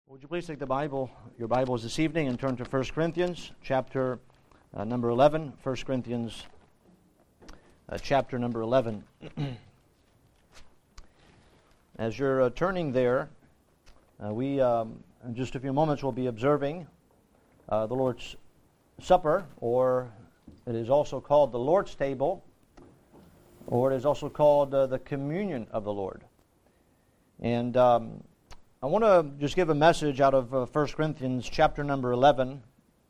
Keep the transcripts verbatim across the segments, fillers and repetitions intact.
Would you please take the Bible, your Bibles this evening, and turn to First Corinthians chapter uh, number eleven. First Corinthians uh, chapter number eleven. As you're uh, turning there, uh, we, um, in just a few moments, will be observing uh, the Lord's Supper, or it is also called the Lord's Table, or it is also called uh, the Communion of the Lord. And um, I want to just give a message out of uh, First Corinthians chapter number eleven.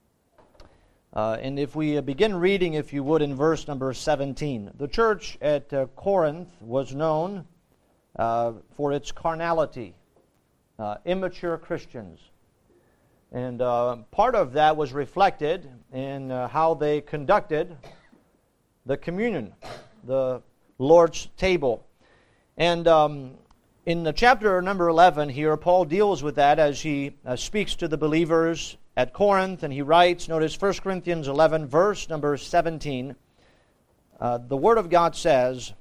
Uh, and if we begin reading, if you would, in verse number seventeen. The church at uh, Corinth was known uh, for its carnality, uh, immature Christians. And uh, part of that was reflected in uh, how they conducted the communion, the Lord's table. And um, in the chapter number eleven here, Paul deals with that as he uh, speaks to the believers at Corinth, and he writes, notice First Corinthians eleven, verse number seventeen. Uh, the Word of God says,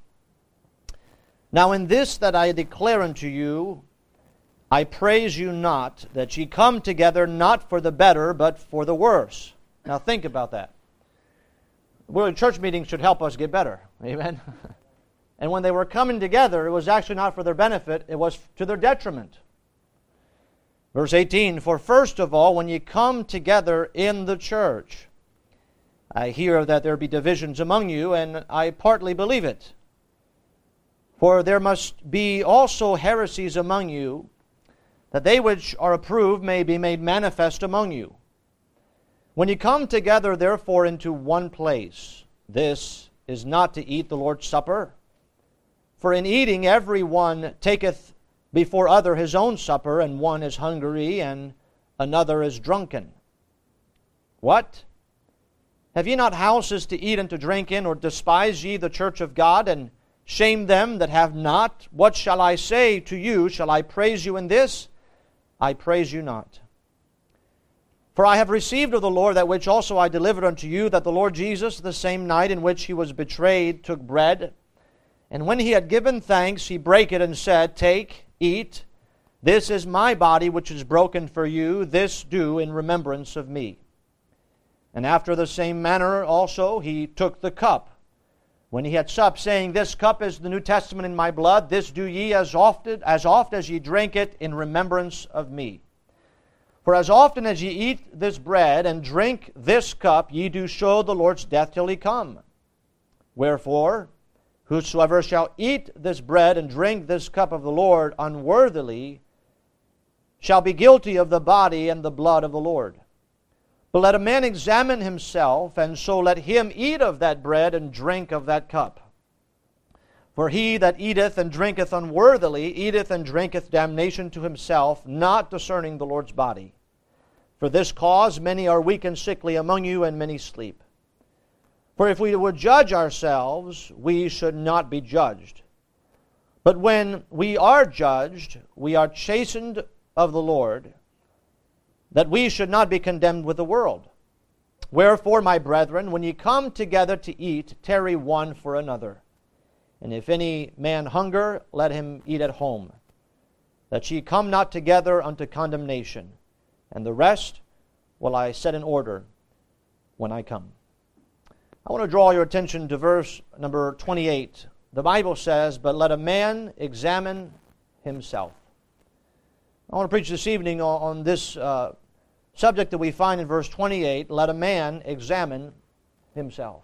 "Now in this that I declare unto you, I praise you not, that ye come together not for the better, but for the worse." Now think about that. Well, church meetings should help us get better. Amen? And when they were coming together, it was actually not for their benefit, it was to their detriment. Verse eighteen, "For first of all, when ye come together in the church, I hear that there be divisions among you, and I partly believe it. For there must be also heresies among you, that they which are approved may be made manifest among you. When ye come together, therefore, into one place, this is not to eat the Lord's Supper. For in eating every one taketh before other his own supper, and one is hungry, and another is drunken. What? Have ye not houses to eat and to drink in, or despise ye the church of God, and shame them that have not? What shall I say to you? Shall I praise you in this? I praise you not. For I have received of the Lord that which also I delivered unto you, that the Lord Jesus, the same night in which he was betrayed, took bread. And when he had given thanks, he brake it and said, Take, eat, this is my body which is broken for you, this do in remembrance of me. And after the same manner also he took the cup, when he had supped, saying, This cup is the New Testament in my blood, this do ye as often as oft as ye drink it in remembrance of me. For as often as ye eat this bread and drink this cup, ye do show the Lord's death till he come. Wherefore, whosoever shall eat this bread and drink this cup of the Lord unworthily shall be guilty of the body and the blood of the Lord. But let a man examine himself, and so let him eat of that bread and drink of that cup. For he that eateth and drinketh unworthily eateth and drinketh damnation to himself, not discerning the Lord's body. For this cause many are weak and sickly among you, and many sleep. For if we would judge ourselves, we should not be judged. But when we are judged, we are chastened of the Lord, that we should not be condemned with the world. Wherefore, my brethren, when ye come together to eat, tarry one for another. And if any man hunger, let him eat at home, that ye come not together unto condemnation. And the rest will I set in order when I come." I want to draw your attention to verse number twenty-eight. The Bible says, "But let a man examine himself." I want to preach this evening on this uh, subject that we find in verse twenty-eight, let a man examine himself.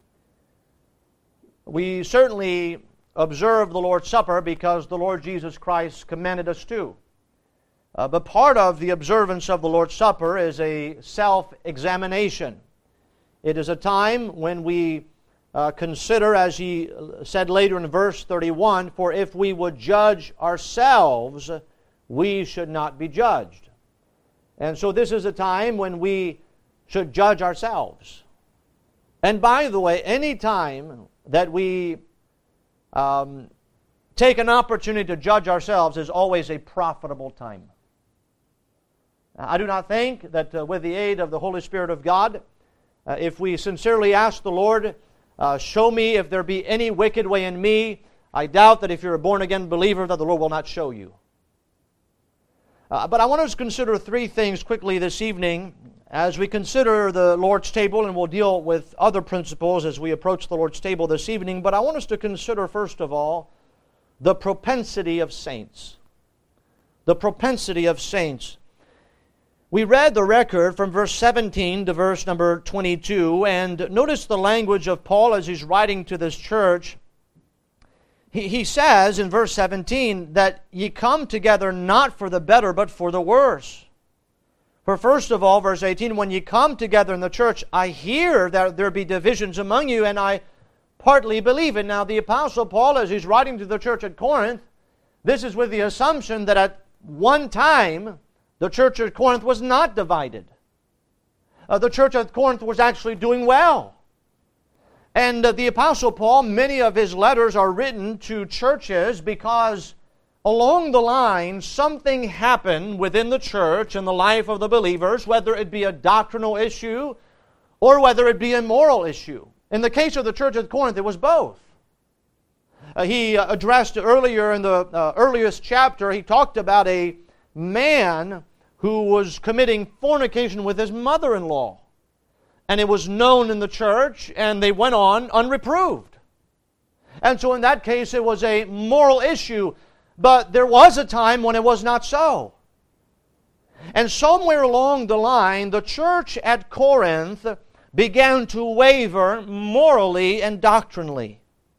We certainly observe the Lord's Supper because the Lord Jesus Christ commanded us to. Uh, but part of the observance of the Lord's Supper is a self-examination. It is a time when we uh, consider, as he said later in verse thirty-one, "For if we would judge ourselves, we should not be judged." And so this is a time when we should judge ourselves. And by the way, any time that we um, take an opportunity to judge ourselves is always a profitable time. I do not think that uh, with the aid of the Holy Spirit of God, Uh, if we sincerely ask the Lord, uh, show me if there be any wicked way in me, I doubt that if you're a born-again believer that the Lord will not show you. Uh, but I want us to consider three things quickly this evening as we consider the Lord's table, and we'll deal with other principles as we approach the Lord's table this evening. But I want us to consider, first of all, the propensity of saints. The propensity of saints. We read the record from verse seventeen to verse number twenty-two, and notice the language of Paul as he's writing to this church. He, he says in verse seventeen that ye come together not for the better, but for the worse. For first of all, verse eighteen, when ye come together in the church, I hear that there be divisions among you, and I partly believe it. Now the Apostle Paul, as he's writing to the church at Corinth, this is with the assumption that at one time the church at Corinth was not divided. Uh, the church at Corinth was actually doing well. And uh, the Apostle Paul, many of his letters are written to churches because along the line something happened within the church and the life of the believers, whether it be a doctrinal issue or whether it be a moral issue. In the case of the church at Corinth, it was both. Uh, he uh, addressed earlier in the uh, earliest chapter, he talked about a man who was committing fornication with his mother-in-law. And it was known in the church, and they went on unreproved. And so in that case, it was a moral issue. But there was a time when it was not so. And somewhere along the line, the church at Corinth began to waver morally and doctrinally.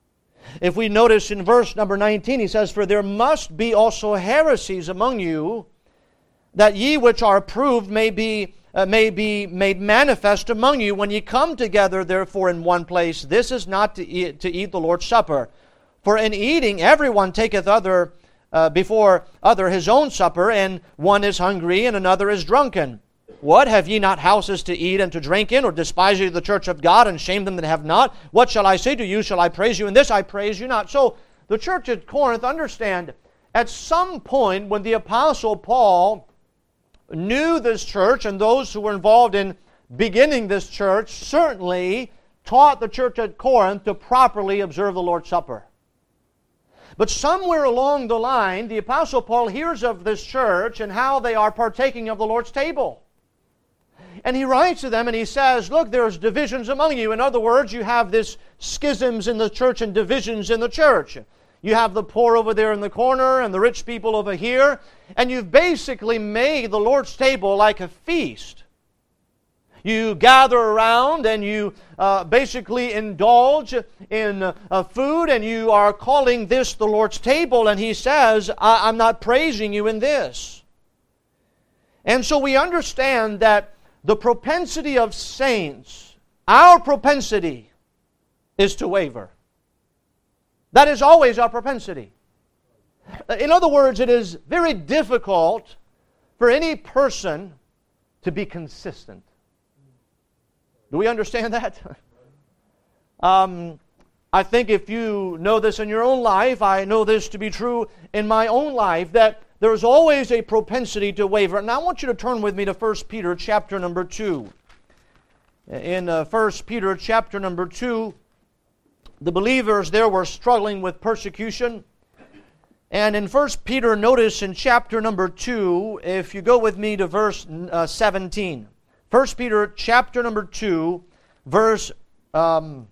If we notice in verse number nineteen, he says, for there must be also heresies among you, that ye which are approved may be uh, may be made manifest among you. When ye come together, therefore, in one place, this is not to eat, to eat the Lord's Supper. For in eating, everyone taketh other uh, before other his own supper, and one is hungry, and another is drunken. What, have ye not houses to eat and to drink in, or despise ye the church of God, and shame them that have not? What shall I say to you? Shall I praise you in this? I praise you not. So the church at Corinth, understand, at some point when the Apostle Paul knew this church, and those who were involved in beginning this church certainly taught the church at Corinth to properly observe the Lord's Supper. But somewhere along the line, the Apostle Paul hears of this church and how they are partaking of the Lord's table. And he writes to them and he says, look, there's divisions among you. In other words, you have this schisms in the church and divisions in the church. You have the poor over there in the corner and the rich people over here. And you've basically made the Lord's table like a feast. You gather around and you uh, basically indulge in uh, food, and you are calling this the Lord's table. And he says, I- I'm not praising you in this. And so we understand that the propensity of saints, our propensity, is to waver. That is always our propensity. In other words, it is very difficult for any person to be consistent. Do we understand that? um, I think if you know this in your own life, I know this to be true in my own life, that there's always a propensity to waver. Now I want you to turn with me to First Peter chapter number two. In uh, First Peter chapter number two, the believers there were struggling with persecution. And in First Peter, notice in chapter number two, if you go with me to verse uh, seventeen. First Peter chapter number two, verse um,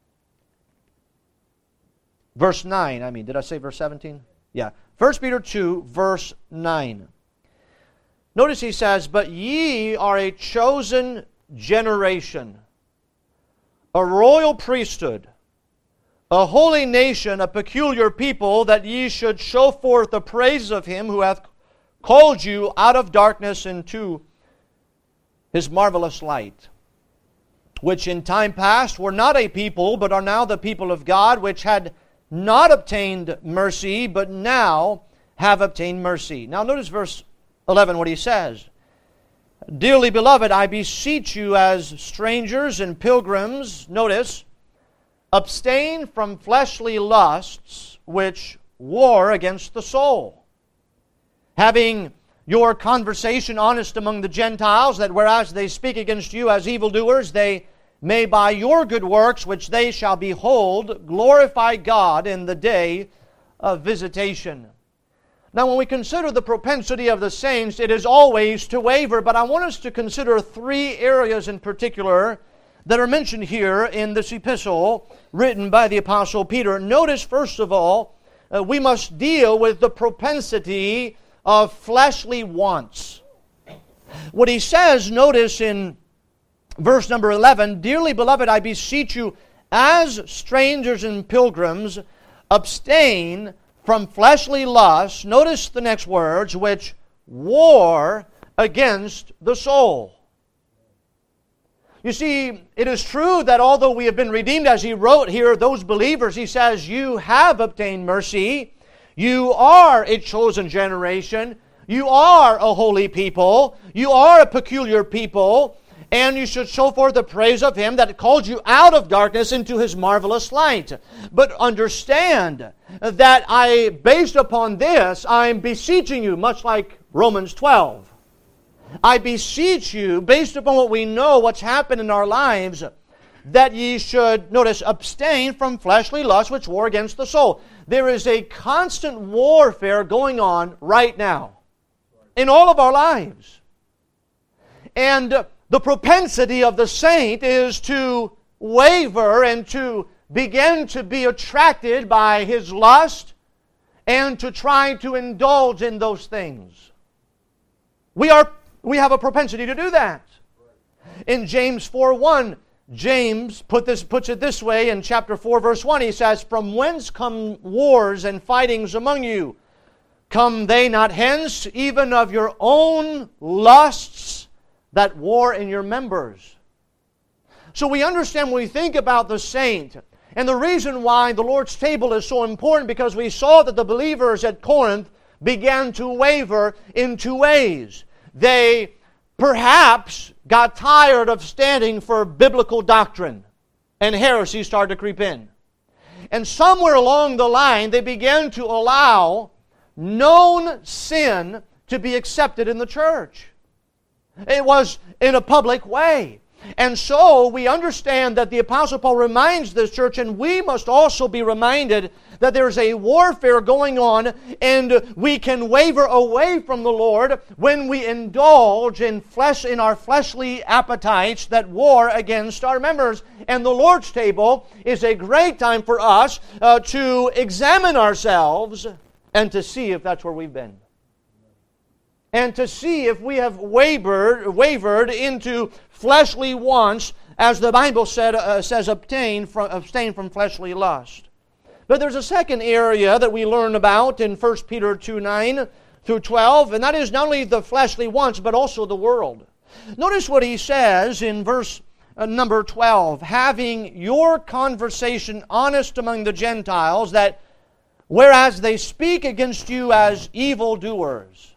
verse nine. I mean, did I say verse seventeen? Yeah. First Peter two, verse nine. Notice he says, but ye are a chosen generation, a royal priesthood, a holy nation, a peculiar people, that ye should show forth the praises of Him who hath called you out of darkness into His marvelous light, which in time past were not a people, but are now the people of God, which had not obtained mercy, but now have obtained mercy. Now notice verse eleven, what he says. Dearly beloved, I beseech you as strangers and pilgrims, notice, abstain from fleshly lusts which war against the soul, having your conversation honest among the Gentiles, that whereas they speak against you as evildoers, they may by your good works, which they shall behold, glorify God in the day of visitation. Now, when we consider the propensity of the saints, it is always to waver, but I want us to consider three areas in particular that are mentioned here in this epistle written by the Apostle Peter. Notice, first of all, uh, we must deal with the propensity of fleshly wants. What he says, notice in verse number eleven, "Dearly beloved, I beseech you, as strangers and pilgrims, abstain from fleshly lusts," notice the next words, "which war against the soul." You see, it is true that although we have been redeemed, as he wrote here, those believers, he says, you have obtained mercy, you are a chosen generation, you are a holy people, you are a peculiar people, and you should show forth the praise of Him that called you out of darkness into His marvelous light. But understand that I, based upon this, I'm beseeching you, much like Romans twelve. I beseech you, based upon what we know, what's happened in our lives, that ye should, notice, abstain from fleshly lusts which war against the soul. There is a constant warfare going on right now in all of our lives. And the propensity of the saint is to waver and to begin to be attracted by his lust and to try to indulge in those things. We are we have a propensity to do that. In James four one, James put this, puts it this way in chapter four, verse one. He says, "From whence come wars and fightings among you? Come they not hence, even of your own lusts that war in your members?" So we understand when we think about the saint, and the reason why the Lord's table is so important, because we saw that the believers at Corinth began to waver in two ways. They perhaps got tired of standing for biblical doctrine, and heresy started to creep in. And somewhere along the line, they began to allow known sin to be accepted in the church. It was in a public way. And so we understand that the Apostle Paul reminds this church, and we must also be reminded that there's a warfare going on, and we can waver away from the Lord when we indulge in flesh in our fleshly appetites that war against our members. And the Lord's table is a great time for us uh, to examine ourselves and to see if that's where we've been. And to see if we have wavered, wavered into fleshly wants, as the Bible said, uh, says, abstain from, abstain from fleshly lust. But there's a second area that we learn about in First Peter two nine through twelve, and that is not only the fleshly wants, but also the world. Notice what he says in verse uh, number twelve, "Having your conversation honest among the Gentiles, that whereas they speak against you as evildoers."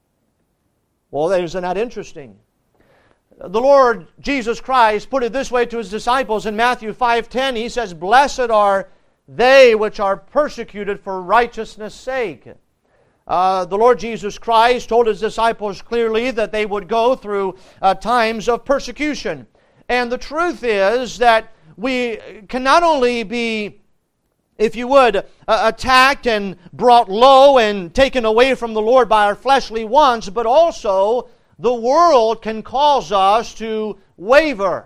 Well, isn't that interesting? The Lord Jesus Christ put it this way to His disciples in Matthew five ten. He says, "Blessed are they which are persecuted for righteousness' sake." Uh, the Lord Jesus Christ told His disciples clearly that they would go through uh, times of persecution. And the truth is that we can not only be, if you would, uh, attacked and brought low and taken away from the Lord by our fleshly wants, but also the world can cause us to waver.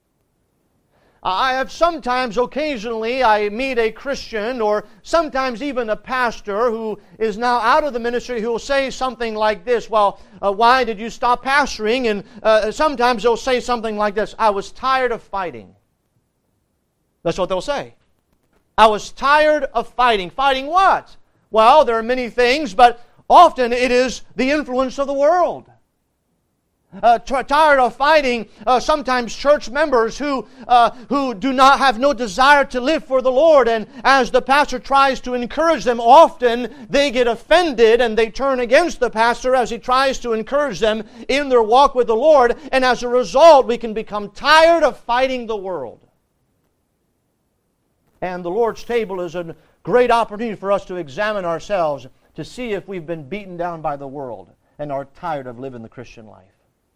I have sometimes, occasionally, I meet a Christian or sometimes even a pastor who is now out of the ministry who will say something like this, "Well, uh, why did you stop pastoring?" And uh, sometimes they'll say something like this, "I was tired of fighting." That's what they'll say. I was tired of fighting. Fighting what? Well, there are many things, but often it is the influence of the world. Uh, t- tired of fighting uh, sometimes church members who uh, who do not have no desire to live for the Lord, and as the pastor tries to encourage them, often they get offended and they turn against the pastor as he tries to encourage them in their walk with the Lord, and as a result we can become tired of fighting the world. And the Lord's table is a great opportunity for us to examine ourselves to see if we've been beaten down by the world and are tired of living the Christian life.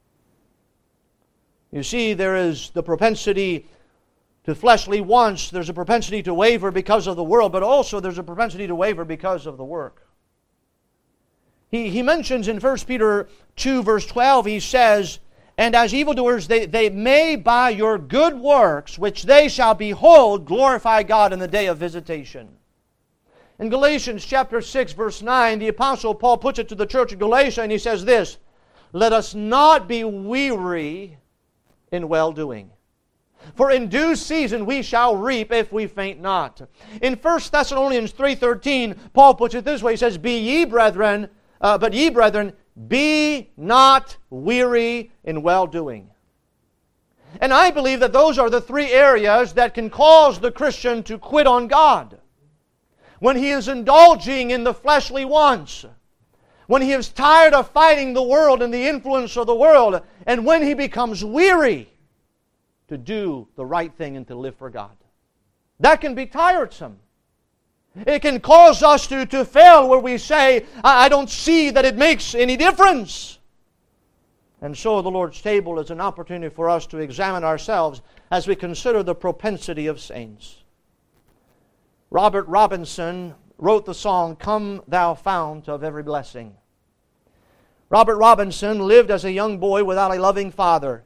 You see, there is the propensity to fleshly wants. There's a propensity to waver because of the world, but also there's a propensity to waver because of the work. He, he mentions in First Peter two, verse twelve, he says, "And as evildoers, they, they may by your good works, which they shall behold, glorify God in the day of visitation." In Galatians chapter six, verse nine, the Apostle Paul puts it to the church of Galatia, and he says this, "Let us not be weary in well-doing. For in due season we shall reap if we faint not." In First Thessalonians three thirteen, Paul puts it this way. He says, "Be ye brethren, uh, but ye brethren, be not weary in well-doing." And I believe that those are the three areas that can cause the Christian to quit on God. When he is indulging in the fleshly wants, when he is tired of fighting the world and the influence of the world, and when he becomes weary to do the right thing and to live for God. That can be tiresome. It can cause us to, to fail where we say, I, I don't see that it makes any difference. And so the Lord's table is an opportunity for us to examine ourselves as we consider the propensity of saints. Robert Robinson wrote the song, "Come Thou Fount of Every Blessing." Robert Robinson lived as a young boy without a loving father.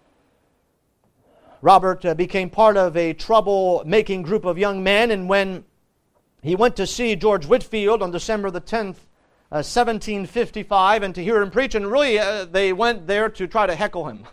Robert uh, became part of a trouble-making group of young men, and when he went to see George Whitefield on December the tenth, uh, seventeen fifty-five, and to hear him preach, and really uh, they went there to try to heckle him.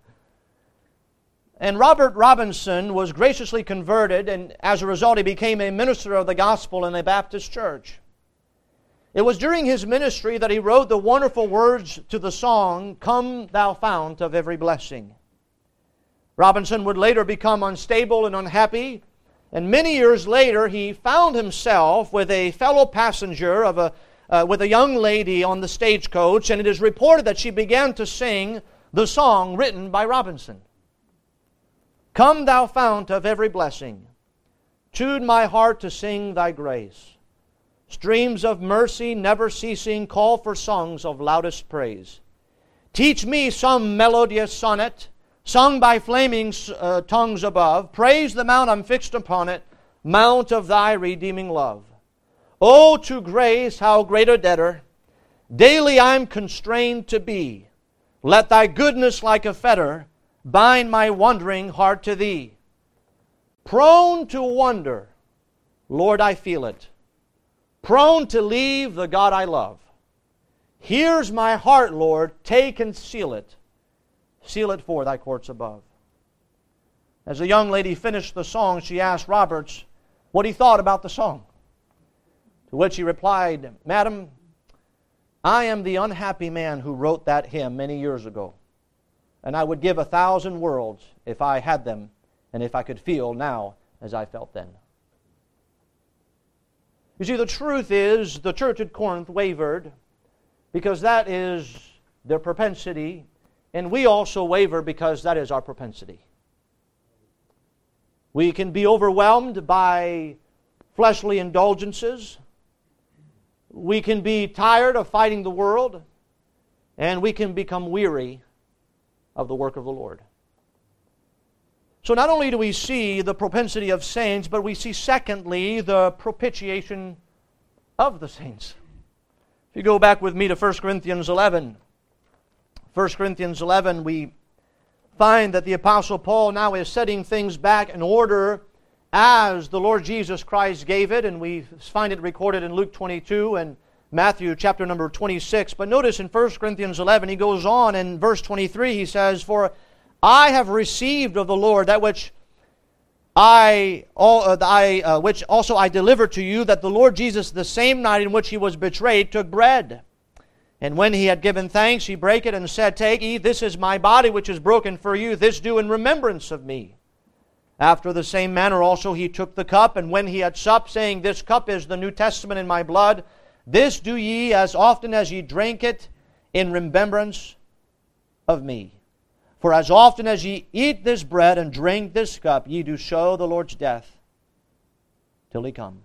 And Robert Robinson was graciously converted, and as a result he became a minister of the gospel in a Baptist church. It was during his ministry that he wrote the wonderful words to the song, "Come Thou Fount of Every Blessing." Robinson would later become unstable and unhappy, and many years later he found himself with a fellow passenger of a, uh, with a young lady on the stagecoach, and it is reported that she began to sing the song written by Robinson. "Come Thou Fount of Every Blessing, tune my heart to sing Thy grace. Streams of mercy never ceasing call for songs of loudest praise. Teach me some melodious sonnet, sung by flaming uh, tongues above. Praise the mount I'm fixed upon it, mount of Thy redeeming love. Oh, to grace how great a debtor daily I'm constrained to be. Let Thy goodness like a fetter bind my wandering heart to Thee. Prone to wonder, Lord, I feel it. Prone to leave the God I love. Here's my heart, Lord, take and seal it. Seal it for Thy courts above." As the young lady finished the song, she asked Roberts what he thought about the song. To which he replied, "Madam, I am the unhappy man who wrote that hymn many years ago, and I would give a thousand worlds if I had them and if I could feel now as I felt then." You see, the truth is the church at Corinth wavered because that is their propensity, and we also waver because that is our propensity. We can be overwhelmed by fleshly indulgences. We can be tired of fighting the world, and we can become weary of the work of the Lord. So not only do we see the propensity of saints, but we see secondly the propitiation of the saints. If you go back with me to First Corinthians eleven, First Corinthians eleven, we find that the Apostle Paul now is setting things back in order as the Lord Jesus Christ gave it, and we find it recorded in Luke twenty-two and Matthew chapter number twenty-six. But notice in First Corinthians eleven, he goes on in verse twenty-three, he says, "For I have received of the Lord that which I, all, uh, I uh, which also I delivered to you, that the Lord Jesus, the same night in which He was betrayed, took bread. And when He had given thanks, He brake it and said, Take, eat, this is my body which is broken for you. This do in remembrance of me. After the same manner also He took the cup, and when He had supped, saying, This cup is the New Testament in my blood. This do ye as often as ye drink it in remembrance of me. For as often as ye eat this bread and drink this cup, ye do show the Lord's death till He come."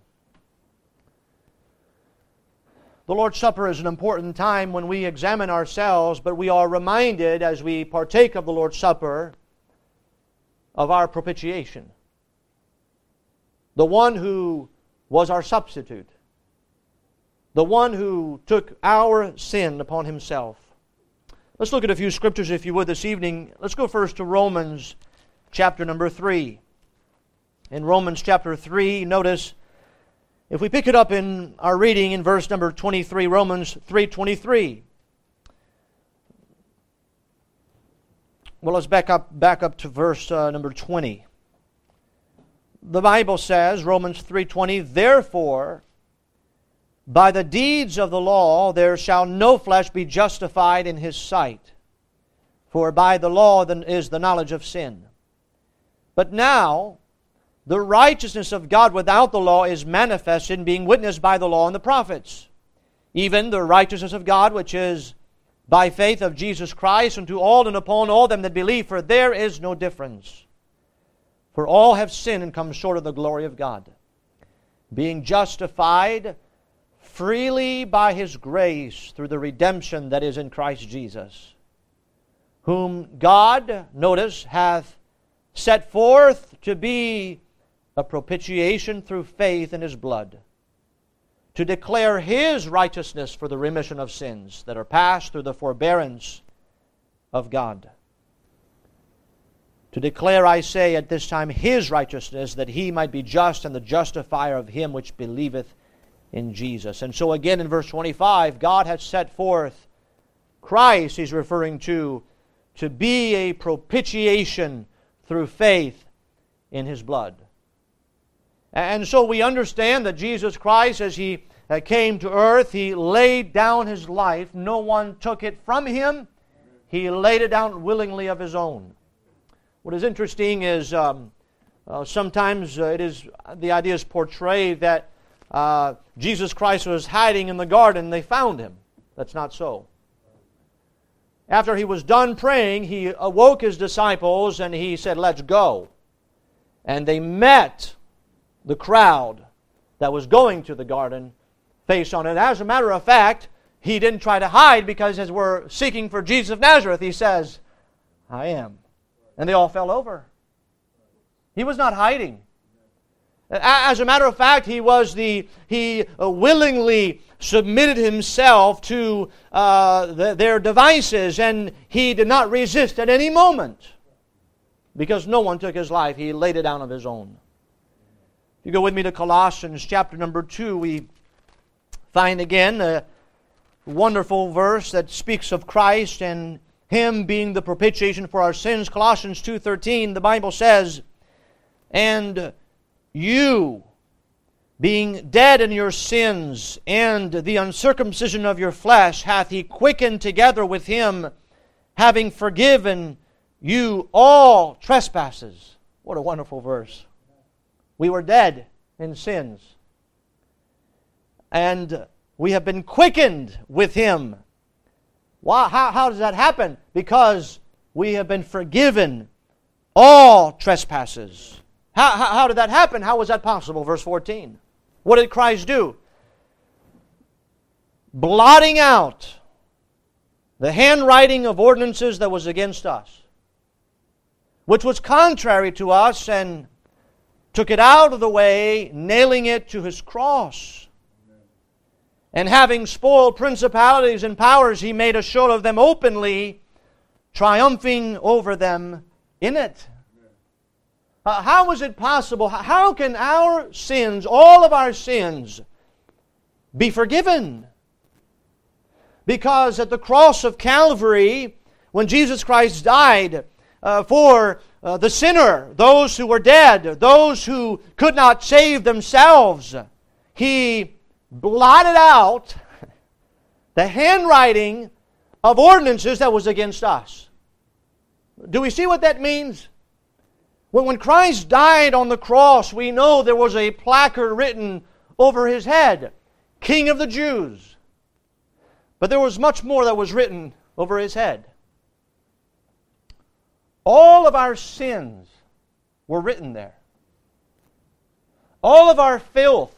The Lord's Supper is an important time when we examine ourselves, but we are reminded as we partake of the Lord's Supper of our propitiation. The one who was our substitute. the one who took our sin upon Himself. Let's look at a few scriptures, if you would, this evening. Let's go first to Romans chapter number three. In Romans chapter three, notice, if we pick it up in our reading in verse number twenty-three, Romans three twenty-three. Well, let's back up, back up to verse uh, number twenty. The Bible says, Romans three twenty, "Therefore, by the deeds of the law there shall no flesh be justified in his sight, for by the law is the knowledge of sin. But now the righteousness of God without the law is manifested, being witnessed by the law and the prophets, even the righteousness of God which is by faith of Jesus Christ unto all and upon all them that believe, for there is no difference. For all have sinned and come short of the glory of God, being justified freely by His grace through the redemption that is in Christ Jesus, whom God, notice, hath set forth to be a propitiation through faith in His blood, to declare His righteousness for the remission of sins that are past through the forbearance of God. To declare, I say, at this time His righteousness, that He might be just and the justifier of him which believeth in Jesus." And so again in verse twenty-five, God has set forth Christ, He's referring to, to be a propitiation through faith in His blood. And so we understand that Jesus Christ, as He came to earth, He laid down His life. No one took it from Him. He laid it down willingly of His own. What is interesting is um, uh, sometimes uh, it is the idea is portrayed that uh, Jesus Christ was hiding in the garden and they found Him. That's not so. After He was done praying, He awoke His disciples and He said, "Let's go." And they met the crowd that was going to the garden face on it. As a matter of fact, He didn't try to hide, because as we're seeking for Jesus of Nazareth, He says, "I am." And they all fell over. He was not hiding. As a matter of fact, He was the He willingly submitted Himself to uh, the, their devices, and He did not resist at any moment, because no one took His life. He laid it down of His own. If you go with me to Colossians chapter number two, we find again a wonderful verse that speaks of Christ and Him being the propitiation for our sins. Colossians two thirteen, the Bible says, "And you, being dead in your sins and the uncircumcision of your flesh, hath He quickened together with Him, having forgiven you all trespasses." What a wonderful verse. We were dead in sins, and we have been quickened with Him. Why, how, how does that happen? Because we have been forgiven all trespasses. How, how, how did that happen? How was that possible? Verse fourteen. What did Christ do? Blotting out the handwriting of ordinances that was against us, which was contrary to us, and took it out of the way, nailing it to His cross. And having spoiled principalities and powers, He made a show of them openly, triumphing over them in it. Uh, how is it possible? How can our sins, all of our sins, be forgiven? Because at the cross of Calvary, when Jesus Christ died uh, for uh, the sinner, those who were dead, those who could not save themselves, He blotted out the handwriting of ordinances that was against us. Do we see what that means? When, when Christ died on the cross, we know there was a placard written over His head, "King of the Jews." But there was much more that was written over His head. All of our sins were written there. All of our filth,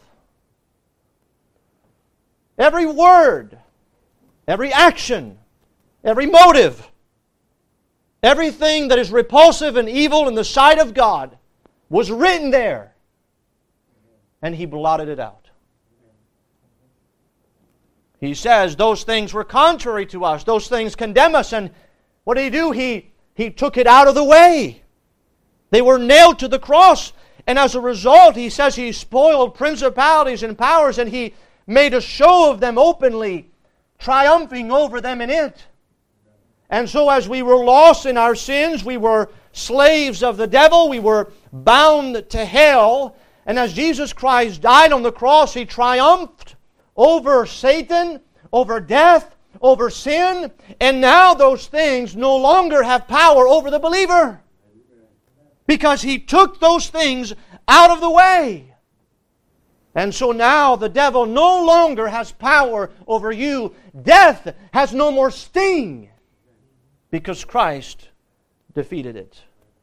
every word, every action, every motive, everything that is repulsive and evil in the sight of God was written there. And He blotted it out. He says those things were contrary to us. Those things condemn us. And what did He do? He, he took it out of the way. They were nailed to the cross. And as a result, He says He spoiled principalities and powers, and He made a show of them openly, triumphing over them in it. And so as we were lost in our sins, we were slaves of the devil, we were bound to hell, and as Jesus Christ died on the cross, He triumphed over Satan, over death, over sin, and now those things no longer have power over the believer. Because He took those things out of the way. And so now the devil no longer has power over you. Death has no more sting, because Christ defeated it.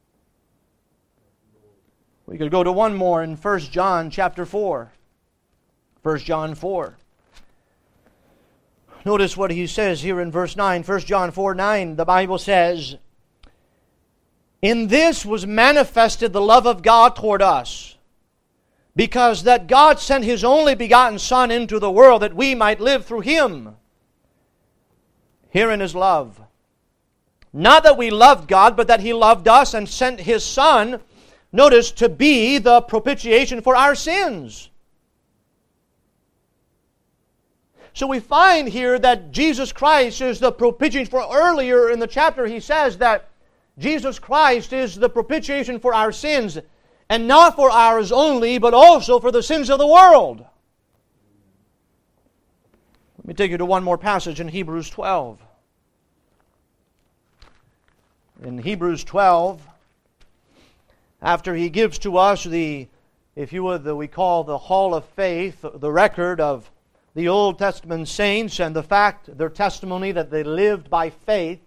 We could go to one more in First John chapter four. First John four. Notice what he says here in verse nine. First John four nine, the Bible says, "In this was manifested the love of God toward us, because that God sent His only begotten Son into the world, that we might live through Him. Herein is love. Not that we loved God, but that He loved us and sent His Son," notice, "to be the propitiation for our sins." So we find here that Jesus Christ is the propitiation. For earlier in the chapter he says that Jesus Christ is the propitiation for our sins, and not for ours only, but also for the sins of the world. Let me take you to one more passage in Hebrews twelve. In Hebrews twelve, after he gives to us the, if you would, the, we call the Hall of Faith, the record of the Old Testament saints and the fact, their testimony that they lived by faith,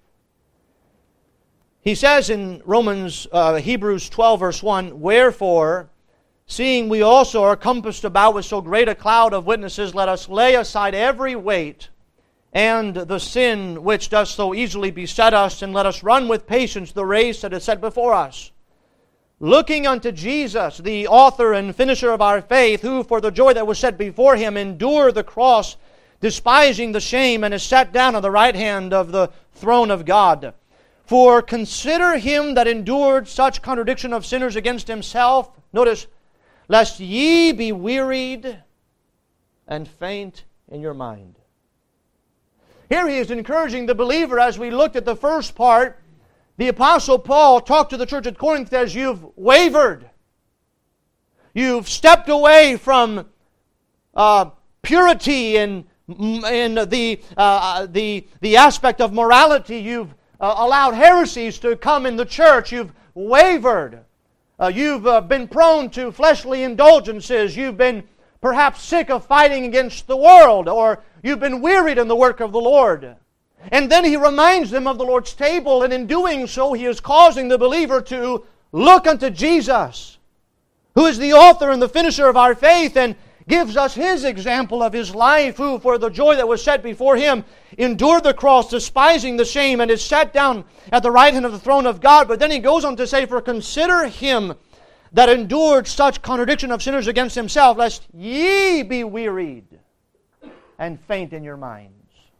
he says in Romans, uh, Hebrews twelve verse one, "Wherefore, seeing we also are compassed about with so great a cloud of witnesses, let us lay aside every weight and the sin which does so easily beset us, and let us run with patience the race that is set before us. Looking unto Jesus, the author and finisher of our faith, who for the joy that was set before Him endured the cross, despising the shame, and is set down on the right hand of the throne of God. For consider Him that endured such contradiction of sinners against Himself," notice, "lest ye be wearied and faint in your mind." Here he is encouraging the believer. As we looked at the first part, the Apostle Paul talked to the church at Corinth as you've wavered. You've stepped away from uh, purity and in the, uh, the, the aspect of morality. You've uh, allowed heresies to come in the church. You've wavered. Uh, you've uh, been prone to fleshly indulgences. You've been perhaps sick of fighting against the world, or you've been wearied in the work of the Lord. And then he reminds them of the Lord's table, and in doing so he is causing the believer to look unto Jesus, who is the author and the finisher of our faith, and gives us His example of His life, who for the joy that was set before Him endured the cross, despising the shame, and is set down at the right hand of the throne of God. But then he goes on to say, "For consider Him that endured such contradiction of sinners against Himself, lest ye be wearied and faint in your minds."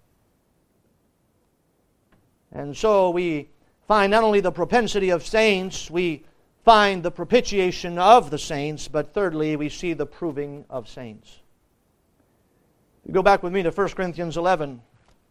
And so we find not only the propensity of saints, we find the propitiation of the saints, but thirdly, we see the proving of saints. You go back with me to First Corinthians eleven.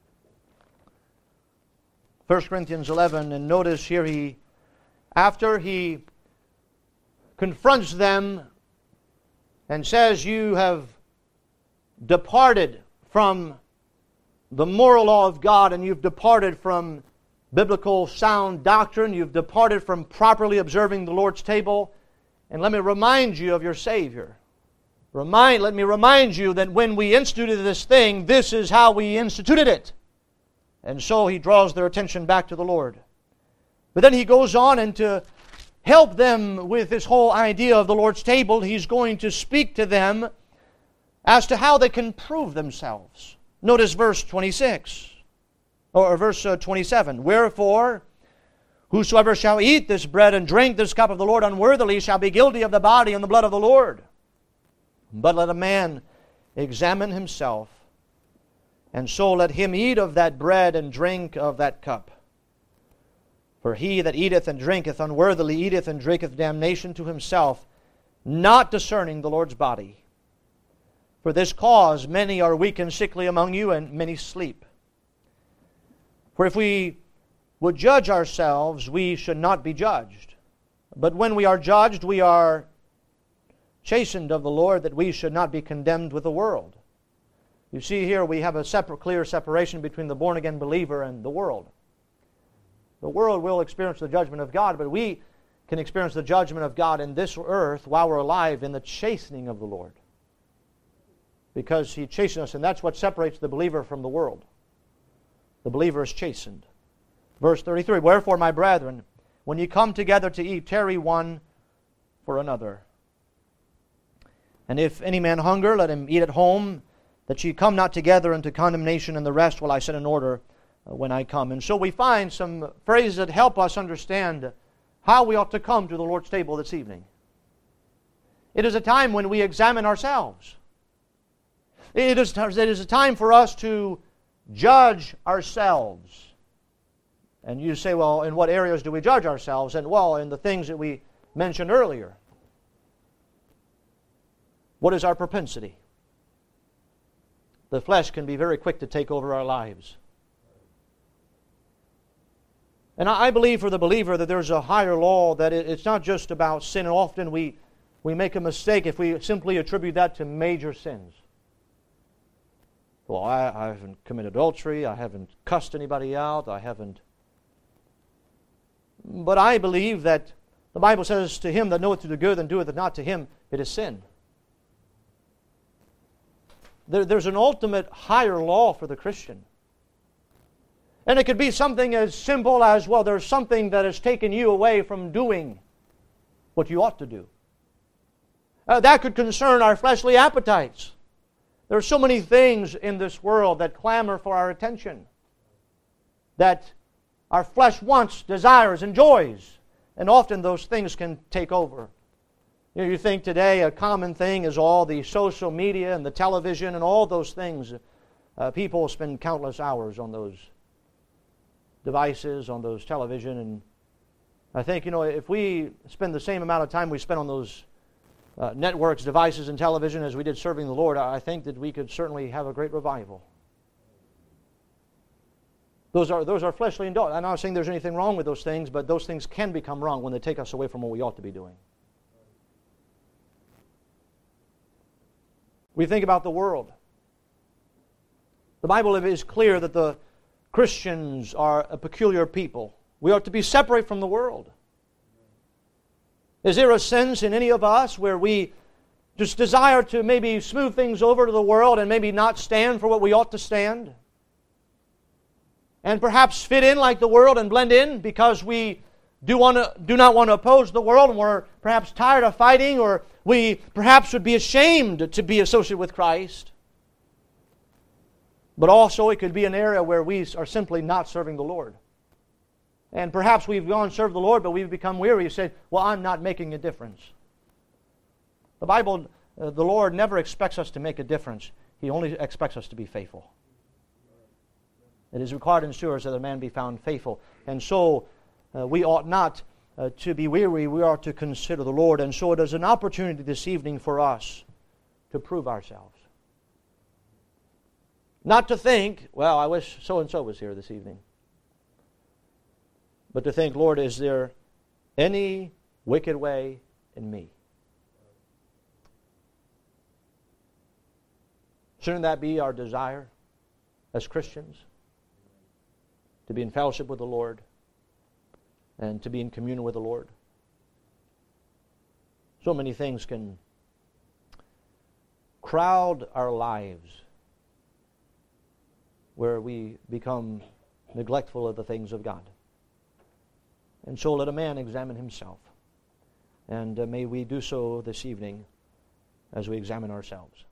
First Corinthians eleven, and notice here he, after he confronts them and says, "You have departed from the moral law of God, and you've departed from biblical sound doctrine. You've departed from properly observing the Lord's table. And let me remind you of your Savior. Remind, let me remind you that when we instituted this thing, this is how we instituted it." And so he draws their attention back to the Lord. But then he goes on, and to help them with this whole idea of the Lord's table, he's going to speak to them as to how they can prove themselves. Notice verse twenty-six, or verse twenty-seven. "Wherefore, whosoever shall eat this bread and drink this cup of the Lord unworthily shall be guilty of the body and the blood of the Lord. But let a man examine himself, And so let him eat of that bread and drink of that cup. For he that eateth and drinketh unworthily eateth and drinketh damnation to himself, not discerning the Lord's body. For this cause many are weak and sickly among you, and many sleep. For if we would judge ourselves, we should not be judged. But when we are judged, we are chastened of the Lord, that we should not be condemned with the world. You see here we have a separate, clear separation between the born-again believer and the world. The world will experience the judgment of God, but we can experience the judgment of God in this earth while we're alive in the chastening of the Lord. Because He chastens us, and that's what separates the believer from the world. The believer is chastened. Verse thirty-three, Wherefore, my brethren, when ye come together to eat, tarry one for another. And if any man hunger, let him eat at home, that ye come not together into condemnation, and the rest will I set in order when I come. And so we find some phrases that help us understand how we ought to come to the Lord's table this evening. It is a time when we examine ourselves. It is, it is a time for us to judge ourselves. And you say, well, in what areas do we judge ourselves? And well, in the things that we mentioned earlier. What is our propensity? The flesh can be very quick to take over our lives. And I believe for the believer that there's a higher law, that it's not just about sin. And often we, we make a mistake if we simply attribute that to major sins. Well, I, I haven't committed adultery, I haven't cussed anybody out, I haven't... But I believe that the Bible says, to him that knoweth to do good and doeth it not, to him it is sin. There, there's an ultimate higher law for the Christian. And it could be something as simple as, well, there's something that has taken you away from doing what you ought to do. Uh, that could concern our fleshly appetites. There are so many things in this world that clamor for our attention, that our flesh wants, desires, enjoys. And often those things can take over. You know, you think today a common thing is all the social media and the television and all those things. Uh, people spend countless hours on those devices, on those television. And I think, you know, if we spend the same amount of time we spend on those uh, networks, devices, and television as we did serving the Lord, I think that we could certainly have a great revival. Those are, those are fleshly indulgences. I'm not saying there's anything wrong with those things, but those things can become wrong when they take us away from what we ought to be doing. We think about the world. The Bible is clear that the Christians are a peculiar people. We are to be separate from the world. Is there a sense in any of us where we just desire to maybe smooth things over to the world and maybe not stand for what we ought to stand? And perhaps fit in like the world and blend in because we do, want to, do not want to oppose the world, and we're perhaps tired of fighting, or we perhaps would be ashamed to be associated with Christ. But also it could be an area where we are simply not serving the Lord. And perhaps we've gone and served the Lord, but we've become weary. You say, well, I'm not making a difference. The Bible, uh, the Lord never expects us to make a difference. He only expects us to be faithful. It is required in stewards that a man be found faithful. And so uh, we ought not uh, to be weary. We are to consider the Lord. And so it is an opportunity this evening for us to prove ourselves. Not to think, well, I wish so-and-so was here this evening. But to think, Lord, is there any wicked way in me? Shouldn't that be our desire as Christians? To be in fellowship with the Lord and to be in communion with the Lord. So many things can crowd our lives where we become neglectful of the things of God. And so let a man examine himself. And uh, may we do so this evening as we examine ourselves.